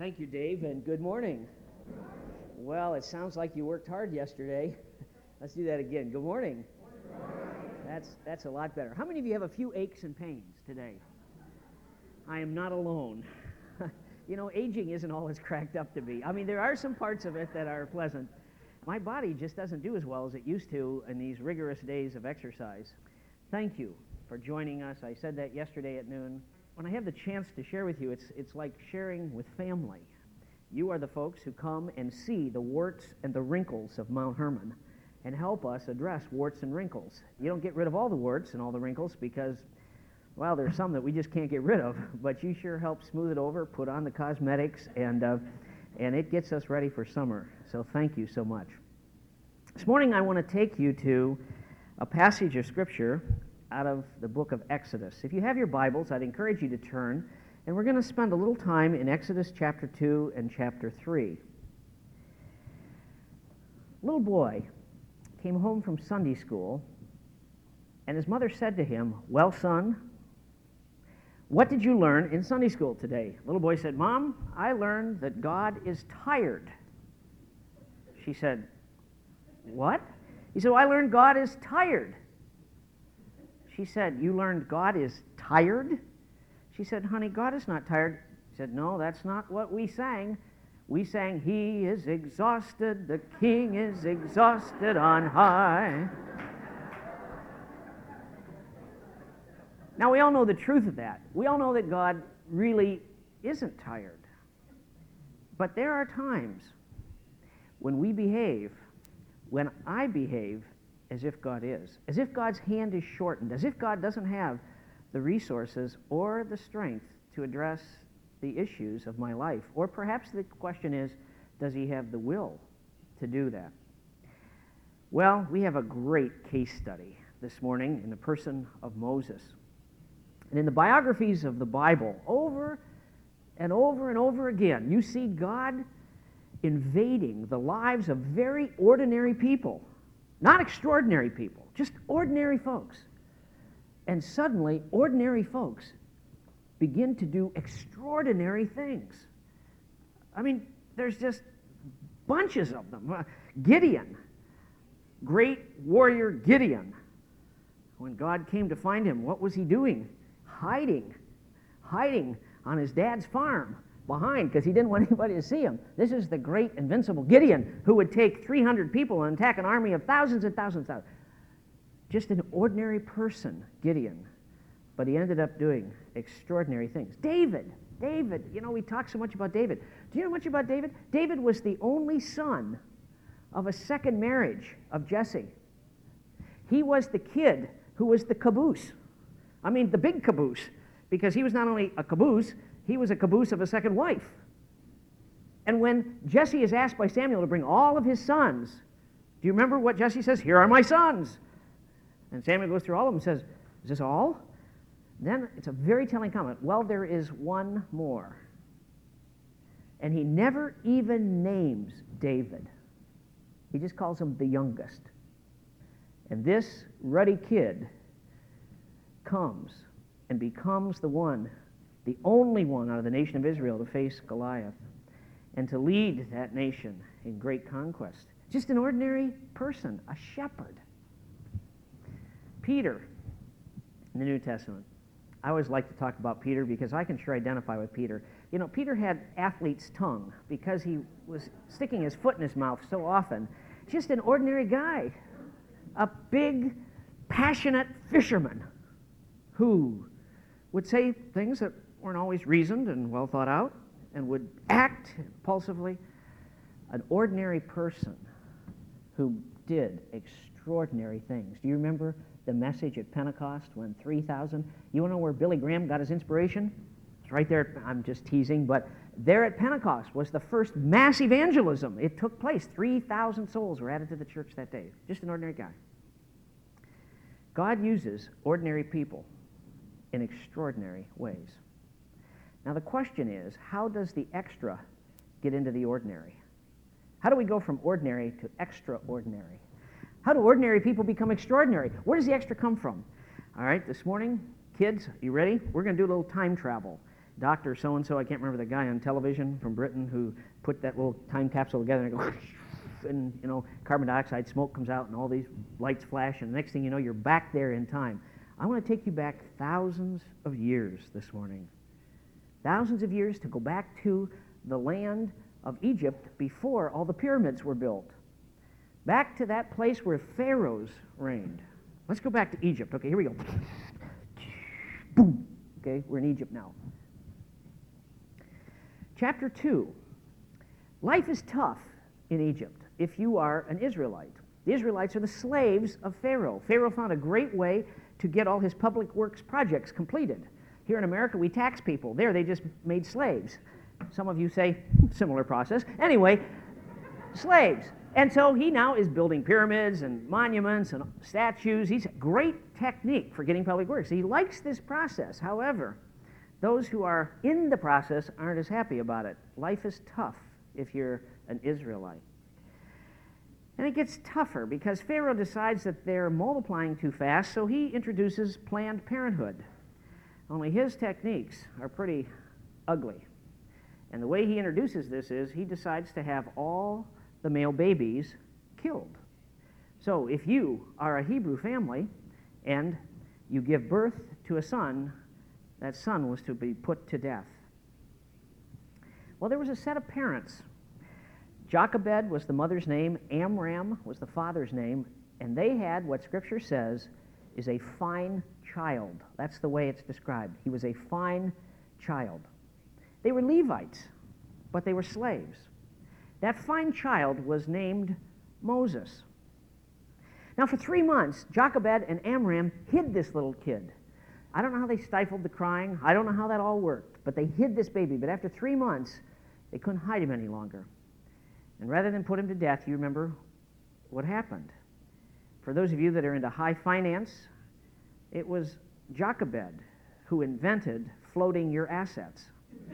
Thank you, Dave, and good morning. Well, it sounds like you worked hard yesterday. Let's do that again. Good morning. That's a lot better. How many of you have a few aches and pains today? I am not alone. You know, aging isn't all it's cracked up to be. I mean, there are some parts of it that are pleasant. My body just doesn't do as well as it used to in these rigorous days of exercise. Thank you for joining us. I said that yesterday at noon. When I have the chance to share with you, it's like sharing with family. You are the folks who come and see the warts and the wrinkles of Mount Hermon and help us address warts and wrinkles. You don't get rid of all the warts and all the wrinkles because, well, there's some that we just can't get rid of, but you sure help smooth it over, put on the cosmetics, and it gets us ready for summer. So thank you so much. This morning I want to take you to a passage of Scripture out of the book of Exodus. If you have your Bibles, I'd encourage you to turn, and we're going to spend a little time in Exodus chapter 2 and chapter 3. A little boy came home from Sunday school, and his mother said to him, "Well, son, what did you learn in Sunday school today?" Little boy said, "Mom, I learned that God is tired." She said, "What?" He said, "Well, I learned God is tired." She said, "You learned God is tired?" She said, "Honey, God is not tired." He said, "No, that's not what we sang. We sang, 'He is exhausted, the King is exhausted on high.'" Now, we all know the truth of that. We all know that God really isn't tired. But there are times when we behave, when I behave, as if God is, as if God's hand is shortened, as if God doesn't have the resources or the strength to address the issues of my life. Or perhaps the question is, does he have the will to do that? Well, we have a great case study this morning in the person of Moses. And in the biographies of the Bible, over and over and over again, you see God invading the lives of very ordinary people. Not extraordinary people, just ordinary folks. And suddenly, ordinary folks begin to do extraordinary things. I mean, there's just bunches of them. Gideon, great warrior Gideon. When God came to find him, what was he doing? Hiding on his dad's farm behind because he didn't want anybody to see him. This is the great invincible Gideon who would take 300 people and attack an army of thousands and thousands. Just an ordinary person, Gideon. But he ended up doing extraordinary things. David, you know, we talk so much about David. Do you know much about David? David was the only son of a second marriage of Jesse. He was the kid who was the caboose. I mean, the big caboose, because he was not only a caboose, he was a caboose of a second wife. And when Jesse is asked by Samuel to bring all of his sons, do you remember what Jesse says? "Here are my sons." And Samuel goes through all of them and says, "Is this all?" Then it's a very telling comment. "Well, there is one more." And he never even names David. He just calls him the youngest. And this ruddy kid comes and becomes the only one out of the nation of Israel to face Goliath and to lead that nation in great conquest. Just an ordinary person, a shepherd. Peter in the New Testament. I always like to talk about Peter because I can sure identify with Peter. You know, Peter had athlete's tongue because he was sticking his foot in his mouth so often. Just an ordinary guy, a big, passionate fisherman who would say things that weren't always reasoned and well thought out and would act impulsively. An ordinary person who did extraordinary things. Do you remember the message at Pentecost when 3,000, you want to know where Billy Graham got his inspiration? It's right there, I'm just teasing, but there at Pentecost was the first mass evangelism. It took place. 3,000 souls were added to the church that day. Just an ordinary guy. God uses ordinary people in extraordinary ways. Now the question is, how does the extra get into the ordinary? How do we go from ordinary to extraordinary? How do ordinary people become extraordinary? Where does the extra come from? All right, this morning, kids, you ready? We're going to do a little time travel. Dr. So-and-so, I can't remember the guy on television from Britain who put that little time capsule together and go, and, you know, carbon dioxide smoke comes out and all these lights flash, and the next thing you know, you're back there in time. I want to take you back thousands of years this morning. Thousands of years to go back to the land of Egypt before all the pyramids were built. Back to that place where pharaohs reigned. Let's go back to Egypt. Okay, here we go. Boom. Okay, we're in Egypt now. Chapter 2. Life is tough in Egypt if you are an Israelite. The Israelites are the slaves of Pharaoh. Pharaoh found a great way to get all his public works projects completed. Here in America, we tax people. There, they just made slaves. Some of you say, similar process. Anyway, slaves. And so he now is building pyramids and monuments and statues. He's a great technique for getting public works. He likes this process. However, those who are in the process aren't as happy about it. Life is tough if you're an Israelite. And it gets tougher because Pharaoh decides that they're multiplying too fast, so he introduces Planned Parenthood. Only his techniques are pretty ugly. And the way he introduces this is he decides to have all the male babies killed. So if you are a Hebrew family and you give birth to a son, that son was to be put to death. Well, there was a set of parents. Jochebed was the mother's name, Amram was the father's name, and they had what Scripture says is a fine child. That's the way it's described. He was a fine child. They were Levites, but they were slaves. That fine child was named Moses. Now, for 3 months, Jochebed and Amram hid this little kid. I don't know how they stifled the crying. I don't know how that all worked, but they hid this baby. But after 3 months, they couldn't hide him any longer. And rather than put him to death, you remember what happened. For those of you that are into high finance, it was Jochebed who invented floating your assets.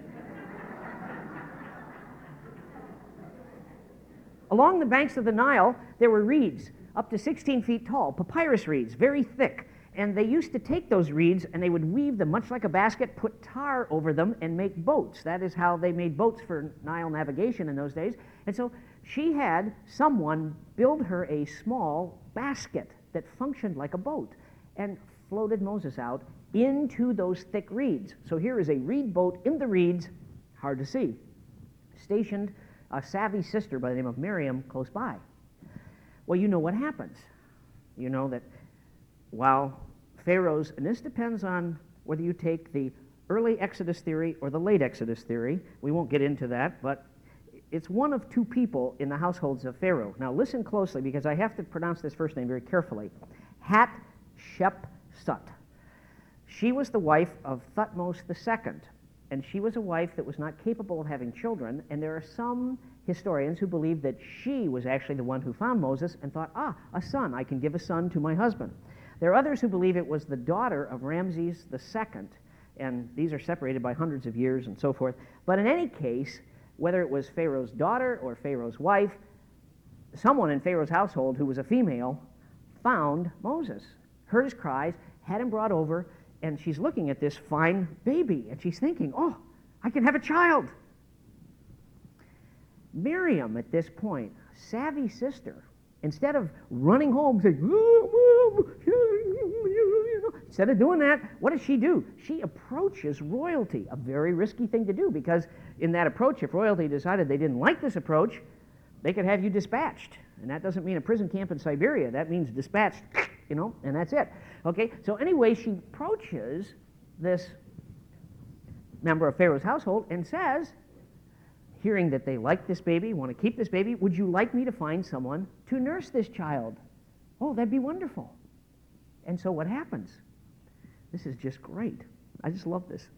Along the banks of the Nile, there were reeds up to 16 feet tall, papyrus reeds, very thick. And they used to take those reeds and they would weave them much like a basket, put tar over them, and make boats. That is how they made boats for Nile navigation in those days. And so she had someone build her a small basket that functioned like a boat and floated Moses out into those thick reeds. So here is a reed boat in the reeds, hard to see, stationed a savvy sister by the name of Miriam close by. Well, you know what happens. You know that while Pharaoh's, and this depends on whether you take the early Exodus theory or the late Exodus theory. We won't get into that, but it's one of two people in the households of Pharaoh. Now listen closely because I have to pronounce this first name very carefully. Hatshepsut. She was the wife of Thutmose II, and she was a wife that was not capable of having children, and there are some historians who believe that she was actually the one who found Moses and thought, a son, I can give a son to my husband. There are others who believe it was the daughter of Ramses II, and these are separated by hundreds of years and so forth. But in any case, whether it was Pharaoh's daughter or Pharaoh's wife, someone in Pharaoh's household who was a female found Moses, heard his cries, had him brought over, and she's looking at this fine baby, and she's thinking, I can have a child. Miriam, at this point, savvy sister, instead of running home saying, instead of doing that, what does she do? She approaches royalty, a very risky thing to do, because in that approach, if royalty decided they didn't like this approach, they could have you dispatched. And that doesn't mean a prison camp in Siberia. That means dispatched, and that's it. Okay, so anyway, she approaches this member of Pharaoh's household and says, hearing that they like this baby, want to keep this baby, would you like me to find someone to nurse this child? Oh, that'd be wonderful. And so what happens? This is just great. I just love this.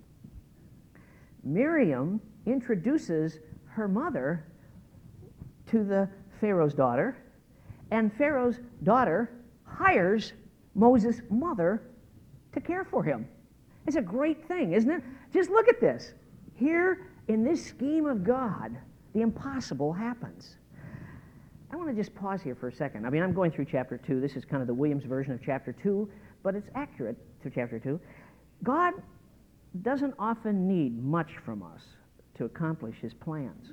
Miriam introduces her mother to the Pharaoh's daughter, and Pharaoh's daughter hires Moses' mother to care for him. It's a great thing, isn't it? Just look at this. Here in this scheme of God, the impossible happens. I want to just pause here for a second. I mean, I'm going through chapter 2. This is kind of the Williams version of chapter 2, but it's accurate to chapter 2. God doesn't often need much from us to accomplish his plans.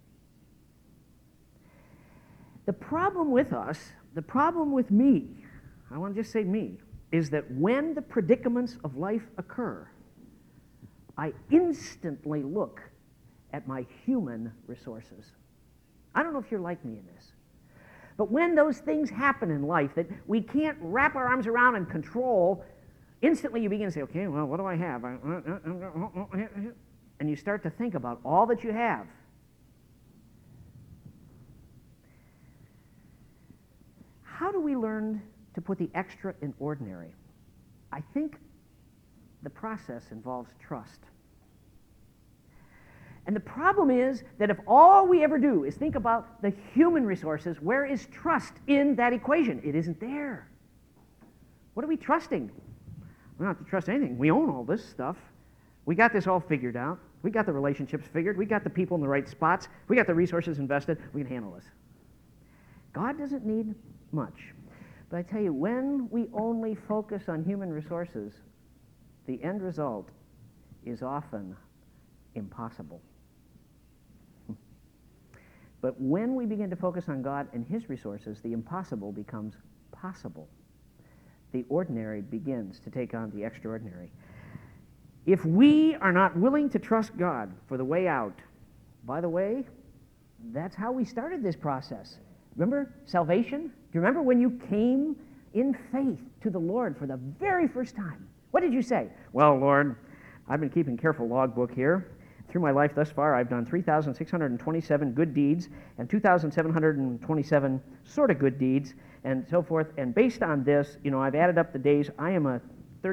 The problem with us, the problem with me, I want to just say me, is that when the predicaments of life occur, I instantly look at my human resources. I don't know if you're like me in this, but when those things happen in life that we can't wrap our arms around and control, instantly you begin to say, okay, well, what do I have? And you start to think about all that you have. How do we learn to put the extra in ordinary? I think the process involves trust. And the problem is that if all we ever do is think about the human resources, where is trust in that equation? It isn't there. What are we trusting? We don't have to trust anything. We own all this stuff. We got this all figured out. We got the relationships figured. We got the people in the right spots. We got the resources invested. We can handle this. God doesn't need much. But I tell you, when we only focus on human resources, the end result is often impossible. But when we begin to focus on God and his resources, the impossible becomes possible. The ordinary begins to take on the extraordinary. If we are not willing to trust God for the way out, by the way, that's how we started this process. Remember salvation? Do you remember when you came in faith to the Lord for the very first time? What did you say? Well, Lord, I've been keeping careful logbook here. Through my life thus far, I've done 3,627 good deeds and 2,727 sort of good deeds and so forth. And based on this, I've added up the days. I am a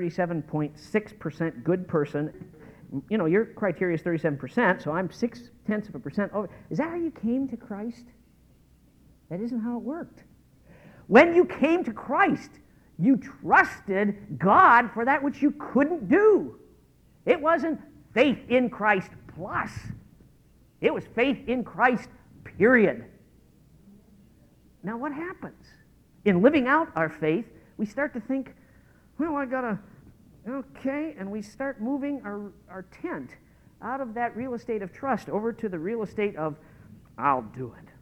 37.6% good person. Your criteria is 37%, so I'm 0.6% over. Is that how you came to Christ? That isn't how it worked. When you came to Christ, you trusted God for that which you couldn't do. It wasn't faith in Christ plus. It was faith in Christ, period. Now what happens? In living out our faith, we start to think, well, and we start moving our tent out of that real estate of trust over to the real estate of, I'll do it.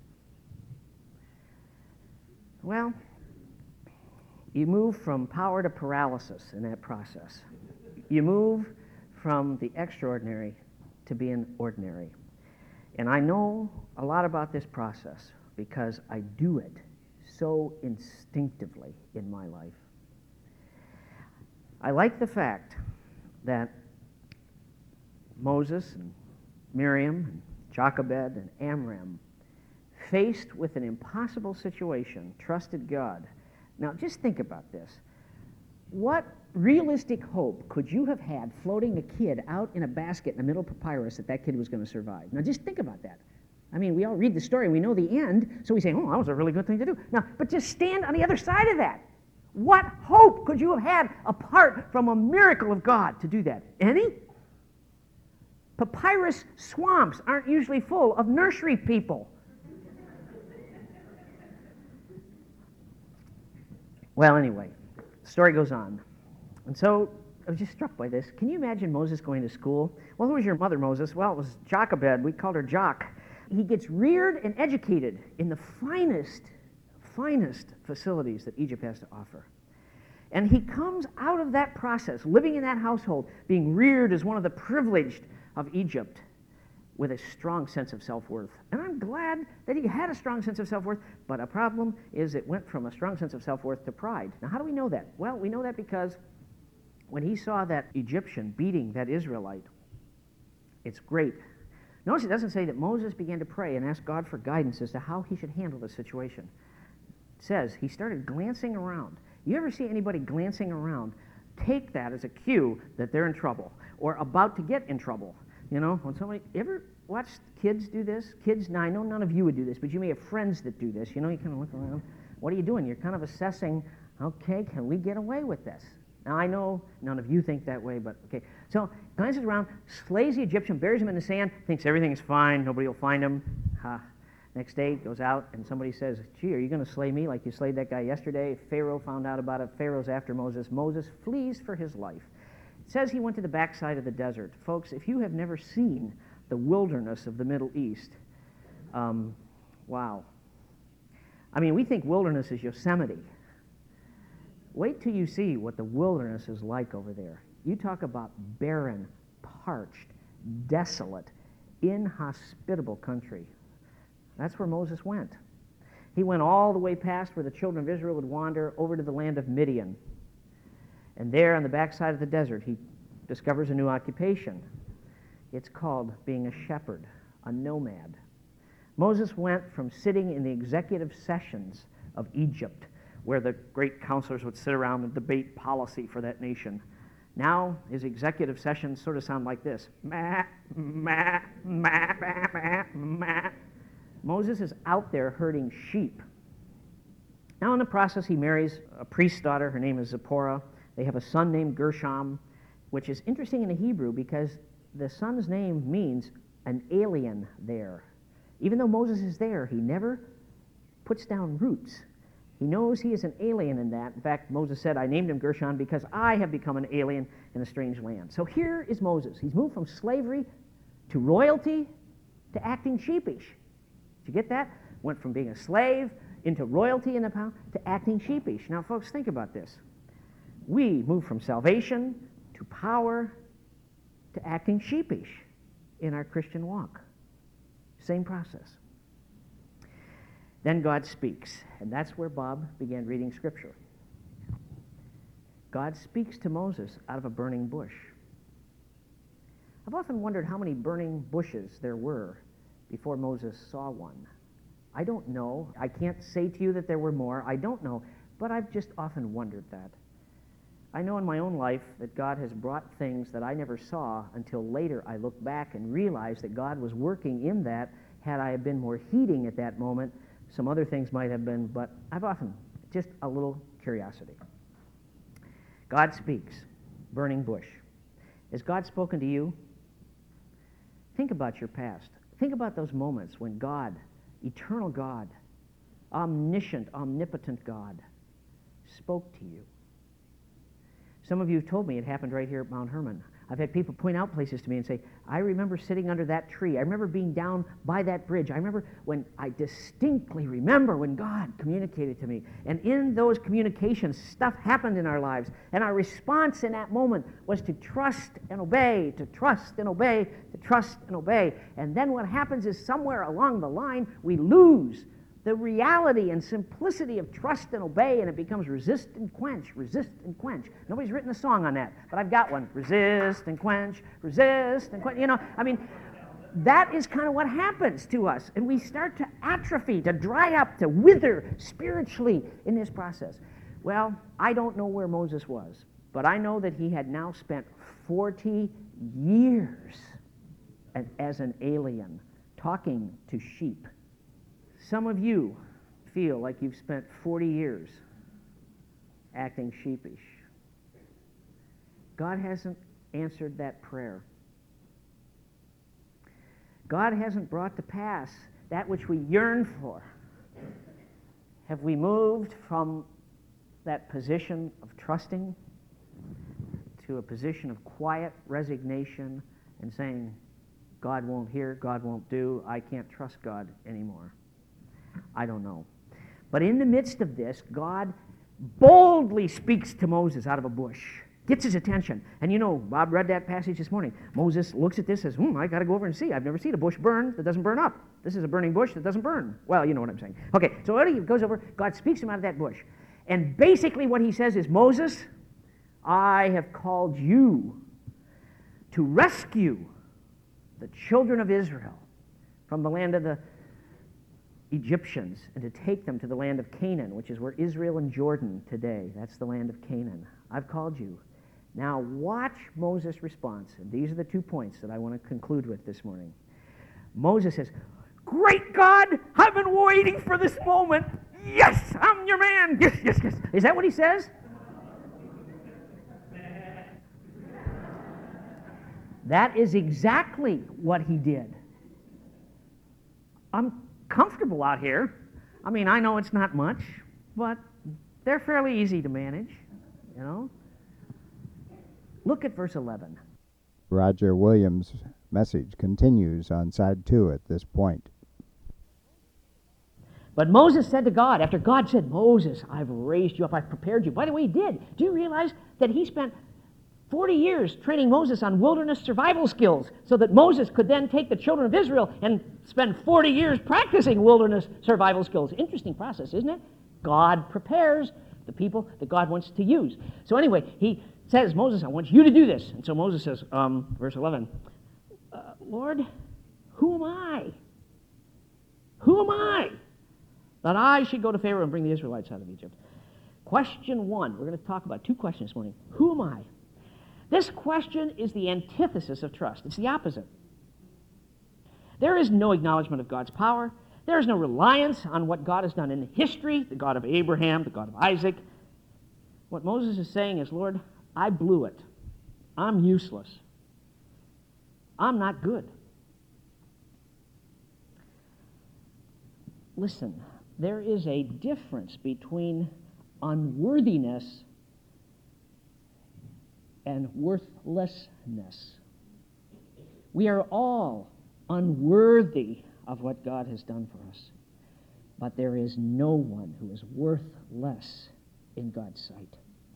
Well, you move from power to paralysis in that process. You move from the extraordinary to being ordinary. And I know a lot about this process because I do it so instinctively in my life. I like the fact that Moses and Miriam and Jochebed and Amram, faced with an impossible situation, trusted God. Now, just think about this. What realistic hope could you have had floating a kid out in a basket in the middle of papyrus that kid was going to survive? Now, just think about that. I mean, we all read the story, we know the end, so we say, oh, that was a really good thing to do. Now, but just stand on the other side of that. What hope could you have had apart from a miracle of God to do that? Any? Papyrus swamps aren't usually full of nursery people. Well, anyway, the story goes on. And so I was just struck by this. Can you imagine Moses going to school? Well, who was your mother, Moses? Well, it was Jochebed. We called her Jock. He gets reared and educated in the finest facilities that Egypt has to offer. And he comes out of that process, living in that household, being reared as one of the privileged of Egypt, with a strong sense of self-worth. And I'm glad that he had a strong sense of self-worth, but a problem is it went from a strong sense of self-worth to pride. Now, how do we know that? Well, we know that because when he saw that Egyptian beating that Israelite, it's great. Notice it doesn't say that Moses began to pray and ask God for guidance as to how he should handle the situation. It says he started glancing around. You ever see anybody glancing around? Take that as a cue that they're in trouble or about to get in trouble. When somebody, ever watch kids do this? Kids, now I know none of you would do this, but you may have friends that do this. You kind of look around. What are you doing? You're kind of assessing, okay, can we get away with this? Now I know none of you think that way, but okay. So glances around, slays the Egyptian, buries him in the sand, thinks everything is fine, nobody will find him. Next day, goes out, and somebody says, gee, are you going to slay me like you slayed that guy yesterday? Pharaoh found out about it. Pharaoh's after Moses. Moses flees for his life. It says he went to the backside of the desert. Folks, if you have never seen the wilderness of the Middle East, wow. I mean, we think wilderness is Yosemite. Wait till you see what the wilderness is like over there. You talk about barren, parched, desolate, inhospitable country. That's where Moses went. He went all the way past where the children of Israel would wander over to the land of Midian. And there on the backside of the desert, he discovers a new occupation. It's called being a shepherd, a nomad. Moses went from sitting in the executive sessions of Egypt, where the great counselors would sit around and debate policy for that nation. Now his executive sessions sort of sound like this. Mah, mah, mah, mah, mah, mah. Moses is out there herding sheep. Now in the process, he marries a priest's daughter. Her name is Zipporah. They have a son named Gershom, which is interesting in the Hebrew because the son's name means an alien there. Even though Moses is there, he never puts down roots. He knows he is an alien in that. In fact, Moses said, I named him Gershom because I have become an alien in a strange land. So here is Moses. He's moved from slavery to royalty to acting sheepish. Did you get that? Went from being a slave into royalty in the power to acting sheepish. Now, folks, think about this. We move from salvation to power to acting sheepish in our Christian walk. Same process. Then God speaks, and that's where Bob began reading Scripture. God speaks to Moses out of a burning bush. I've often wondered how many burning bushes there were before Moses saw one. I don't know. I can't say to you that there were more. I don't know, but I've just often wondered that. I know in my own life that God has brought things that I never saw until later I look back and realize that God was working in that. Had I been more heeding at that moment, some other things might have been, but I've often, just a little curiosity. God speaks, burning bush. Has God spoken to you? Think about your past. Think about those moments when God, eternal God, omniscient, omnipotent God, spoke to you. Some of you have told me it happened right here at Mount Hermon. I've had people point out places to me and say, I remember sitting under that tree. I remember being down by that bridge. I distinctly remember when God communicated to me. And in those communications, stuff happened in our lives. And our response in that moment was to trust and obey, to trust and obey, to trust and obey. And then what happens is somewhere along the line, we lose the reality and simplicity of trust and obey, and it becomes resist and quench, resist and quench. Nobody's written a song on that, but I've got one. Resist and quench, resist and quench. That is kind of what happens to us, and we start to atrophy, to dry up, to wither spiritually in this process. Well, I don't know where Moses was, but I know that he had now spent 40 years as an alien, talking to sheep. Some of you feel like you've spent 40 years acting sheepish. God hasn't answered that prayer. God hasn't brought to pass that which we yearn for. Have we moved from that position of trusting to a position of quiet resignation and saying, God won't hear, God won't do, I can't trust God anymore? I don't know. But in the midst of this, God boldly speaks to Moses out of a bush, gets his attention. And Bob read that passage this morning. Moses looks at this and says, I got to go over and see. I've never seen a bush burn that doesn't burn up. This is a burning bush that doesn't burn. Well, you know what I'm saying. Okay, so he goes over, God speaks to him out of that bush. And basically what he says is, Moses, I have called you to rescue the children of Israel from the land of the Egyptians and to take them to the land of Canaan, which is where Israel and Jordan today. That's the land of Canaan. I've called you. Now watch Moses' response. And these are the 2 points that I want to conclude with this morning. Moses says, great God, I've been waiting for this moment. Yes, I'm your man. Yes, yes, yes. Is that what he says? That is exactly what he did. I'm comfortable out here. I mean, I know it's not much, but they're fairly easy to manage, Look at verse 11. Roger Williams' message continues on side 2 at this point. But Moses said to God, after God said, Moses, I've raised you up, I've prepared you. By the way, he did. Do you realize that he spent 40 years training Moses on wilderness survival skills so that Moses could then take the children of Israel and spend 40 years practicing wilderness survival skills? Interesting process, isn't it? God prepares the people that God wants to use. So anyway, he says, Moses, I want you to do this. And so Moses says, verse 11, Lord, who am I? Who am I that I should go to Pharaoh and bring the Israelites out of Egypt? Question 1, we're going to talk about 2 questions this morning. Who am I? This question is the antithesis of trust. It's the opposite. There is no acknowledgement of God's power. There is no reliance on what God has done in history, the God of Abraham, the God of Isaac. What Moses is saying is, Lord, I blew it. I'm useless. I'm not good. Listen, there is a difference between unworthiness and worthlessness. We are all unworthy of what God has done for us, but there is no one who is worth less in God's sight.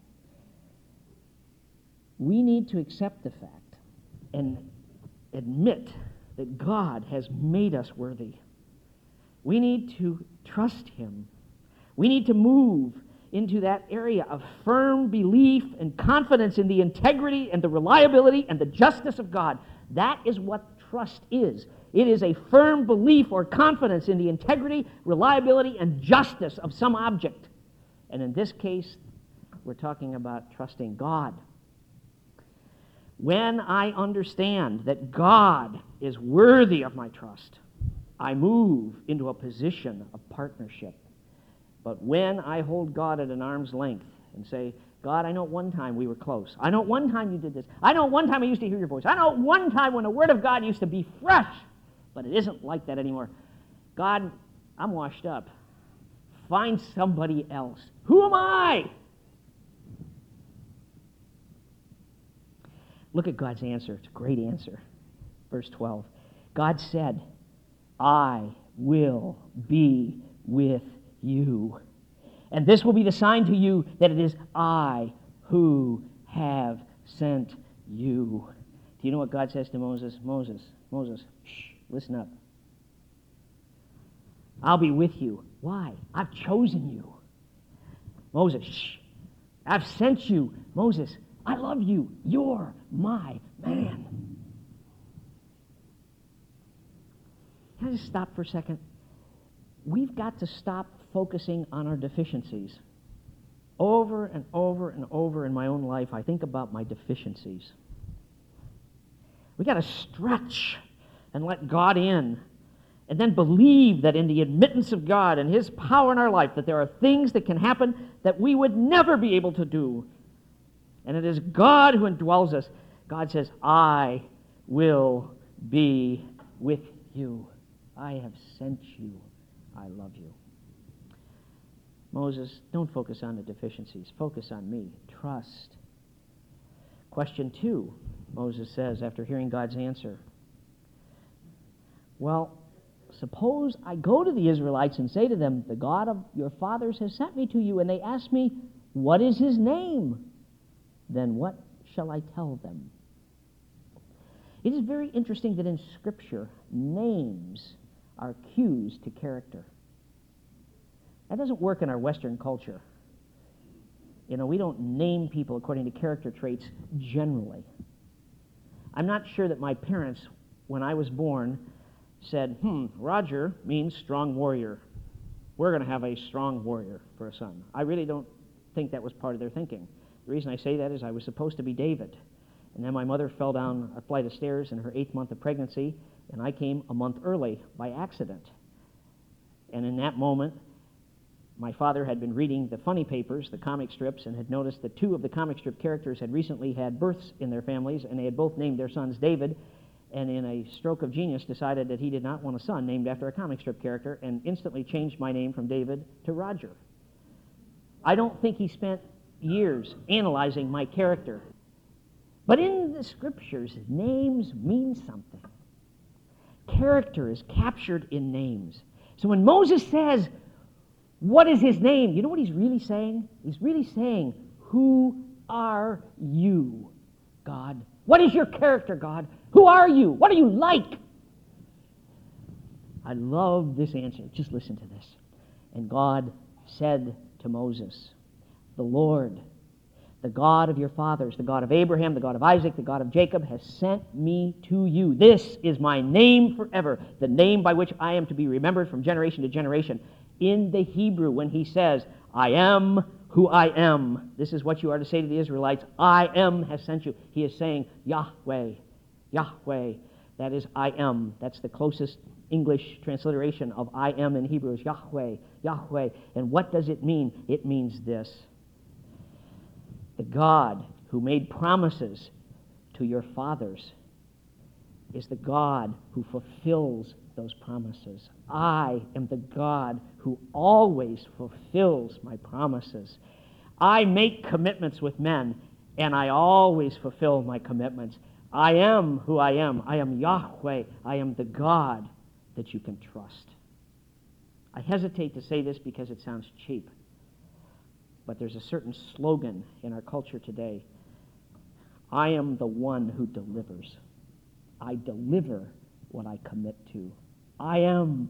We need to accept the fact and admit that God has made us worthy. We need to trust Him. We need to move into that area of firm belief and confidence in the integrity and the reliability and the justice of God. That is what trust is. It is a firm belief or confidence in the integrity, reliability, and justice of some object. And in this case, we're talking about trusting God. When I understand that God is worthy of my trust, I move into a position of partnership. But when I hold God at an arm's length and say, God, I know one time we were close. I know one time you did this. I know one time I used to hear your voice. I know one time when the Word of God used to be fresh, but it isn't like that anymore. God, I'm washed up. Find somebody else. Who am I? Look at God's answer. It's a great answer. Verse 12. God said, I will be with you. And this will be the sign to you that it is I who have sent you. Do you know what God says to Moses? Moses, shh, listen up. I'll be with you. Why? I've chosen you. Moses, shh, I've sent you. Moses, I love you. You're my man. Can I just stop for a second? We've got to stop focusing on our deficiencies. Over and over and over in my own life, I think about my deficiencies. We've got to stretch and let God in, and then believe that in the admittance of God and His power in our life, that there are things that can happen that we would never be able to do. And it is God who indwells us. God says, I will be with you. I have sent you. I love you. Moses, don't focus on the deficiencies. Focus on me. Trust. Question 2, Moses says after hearing God's answer. Well, suppose I go to the Israelites and say to them, the God of your fathers has sent me to you, and they ask me, what is His name? Then what shall I tell them? It is very interesting that in Scripture, names are cues to character. That doesn't work in our Western culture. You know, we don't name people according to character traits generally. I'm not sure that my parents, when I was born, said, Roger means strong warrior. We're going to have a strong warrior for a son. I really don't think that was part of their thinking. The reason I say that is I was supposed to be David. And then my mother fell down a flight of stairs in her 8th month of pregnancy, and I came a month early by accident. And in that moment, my father had been reading the funny papers, the comic strips, and had noticed that 2 of the comic strip characters had recently had births in their families, and they had both named their sons David, and in a stroke of genius decided that he did not want a son named after a comic strip character, and instantly changed my name from David to Roger. I don't think he spent years analyzing my character. But in the Scriptures, names mean something. Character is captured in names. So when Moses says, what is his name? You know what he's really saying? He's really saying, who are you, God? What is your character, God? Who are you? What are you like? I love this answer. Just listen to this. And God said to Moses, the Lord, the God of your fathers, the God of Abraham, the God of Isaac, the God of Jacob, has sent me to you. This is my name forever, the name by which I am to be remembered from generation to generation. In the Hebrew, when he says, I am who I am, this is what you are to say to the Israelites, I am has sent you. He is saying, Yahweh, Yahweh. That is I am. That's the closest English transliteration of I am in Hebrew is Yahweh, Yahweh. And what does it mean? It means this. The God who made promises to your fathers is the God who fulfills those promises. I am the God who always fulfills my promises. I make commitments with men, and I always fulfill my commitments. I am who I am. I am Yahweh. I am the God that you can trust. I hesitate to say this because it sounds cheap, but there's a certain slogan in our culture today. I am the one who delivers. I deliver what I commit to. I am.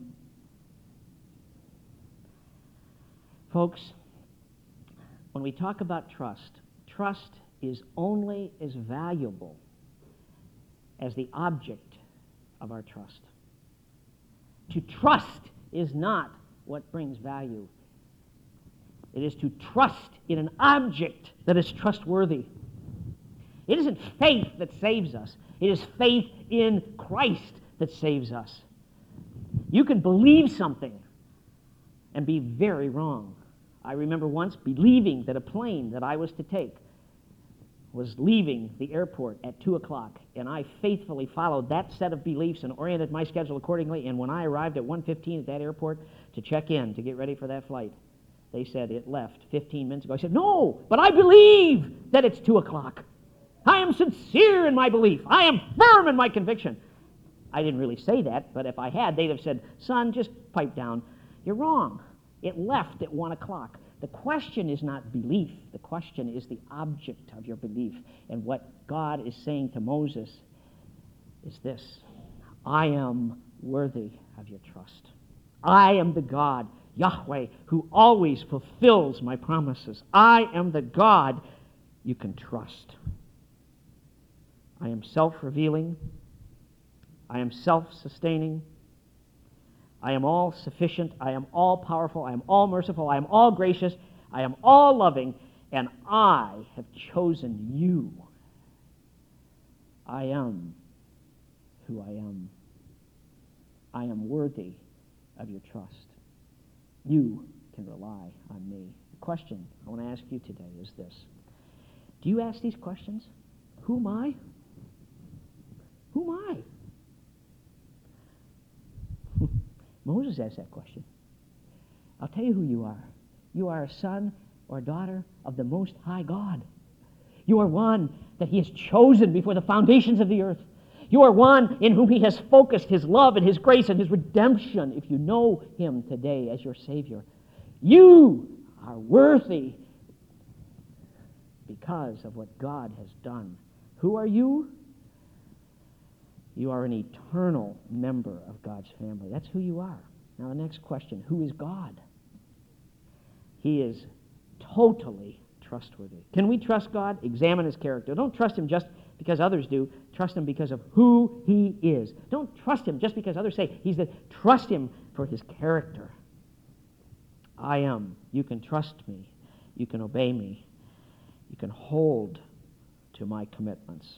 Folks, when we talk about trust, trust is only as valuable as the object of our trust. To trust is not what brings value. It is to trust in an object that is trustworthy. It isn't faith that saves us. It is faith in Christ that saves us. You can believe something and be very wrong. I remember once believing that a plane that I was to take was leaving the airport at 2 o'clock, and I faithfully followed that set of beliefs and oriented my schedule accordingly, and when I arrived at 1:15 at that airport to check in, to get ready for that flight, they said it left 15 minutes ago. I said, no, but I believe that it's 2 o'clock. I am sincere in my belief. I am firm in my conviction. I didn't really say that, but if I had, they'd have said, son, just pipe down. You're wrong. It left at 1 o'clock. The question is not belief. The question is the object of your belief. And what God is saying to Moses is this: I am worthy of your trust. I am the God, Yahweh, who always fulfills my promises. I am the God you can trust. I am self-revealing. I am self-sustaining. I am all-sufficient. I am all-powerful. I am all-merciful. I am all-gracious. I am all-loving. And I have chosen you. I am who I am. I am worthy of your trust. You can rely on me. The question I want to ask you today is this: do you ask these questions? Who am I? Who am I? Moses asked that question. I'll tell you who you are. You are a son or daughter of the Most High God. You are one that He has chosen before the foundations of the earth. You are one in whom He has focused His love and His grace and His redemption. If you know Him today as your Savior, you are worthy because of what God has done. Who are you? You are an eternal member of God's family. That's who you are. Now the next question: who is God? He is totally trustworthy. Can we trust God? Examine His character. Don't trust Him just because others do. Trust Him because of who He is. Don't trust Him just because others say He's the... Trust Him for His character. I am. You can trust me. You can obey me. You can hold to my commitments.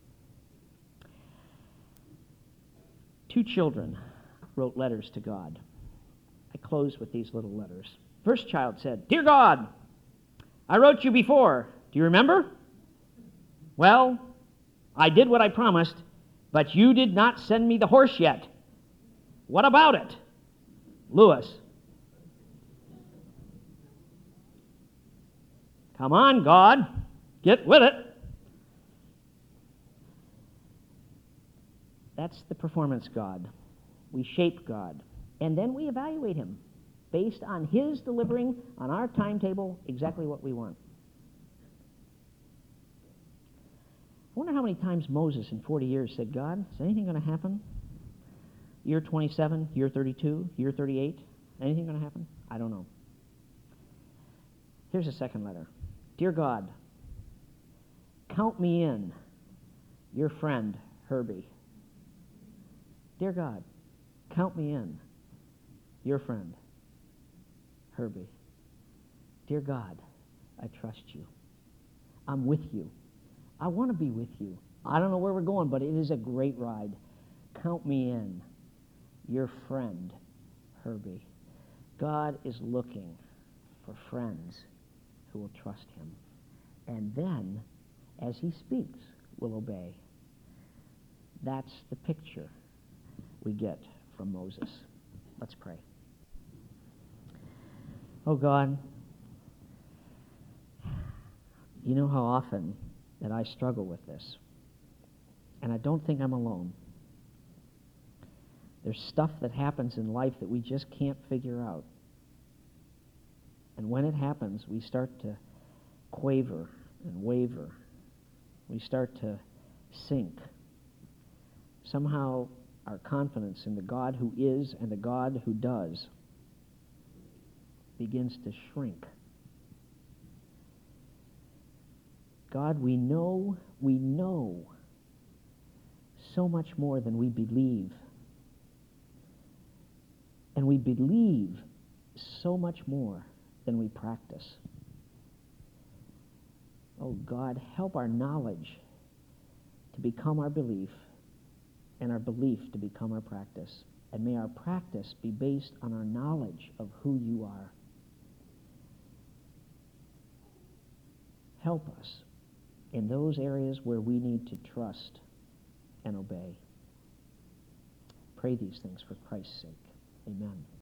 2 children wrote letters to God. I close with these little letters. First child said, Dear God, I wrote you before. Do you remember? Well, I did what I promised, but you did not send me the horse yet. What about it? Lewis. Come on, God. Get with it. That's the performance God. We shape God. And then we evaluate him based on his delivering on our timetable exactly what we want. I wonder how many times Moses in 40 years said, God, is anything going to happen? Year 27, year 32, year 38, anything going to happen? I don't know. Here's a second letter. Dear God, count me in, your friend, Herbie. Dear God, count me in, your friend, Herbie. Dear God, I trust you. I'm with you. I want to be with you. I don't know where we're going, but it is a great ride. Count me in, your friend, Herbie. God is looking for friends who will trust him. And then, as he speaks, we'll obey. That's the picture we get from Moses. Let's pray. Oh God, you know how often that I struggle with this. And I don't think I'm alone. There's stuff that happens in life that we just can't figure out. And when it happens, we start to quaver and waver. We start to sink. Somehow our confidence in the God who is and the God who does begins to shrink. God, we know so much more than we believe. And we believe so much more than we practice. Oh God, help our knowledge to become our belief, and our belief to become our practice. And may our practice be based on our knowledge of who you are. Help us in those areas where we need to trust and obey. Pray these things for Christ's sake. Amen.